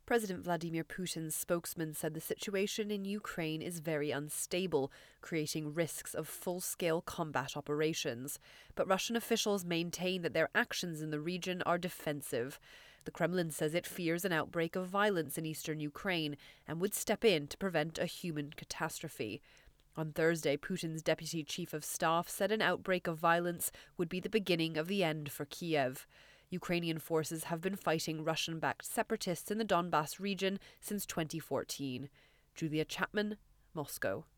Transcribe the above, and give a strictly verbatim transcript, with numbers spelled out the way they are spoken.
President Vladimir Putin's spokesman said the situation in Ukraine is very unstable, creating risks of full-scale combat operations. But Russian officials maintain that their actions in the region are defensive. The Kremlin says it fears an outbreak of violence in eastern Ukraine and would step in to prevent a human catastrophe. On Thursday, Putin's deputy chief of staff said an outbreak of violence would be the beginning of the end for Kiev. Ukrainian forces have been fighting Russian-backed separatists in the Donbas region since twenty fourteen. Julia Chapman, Moscow.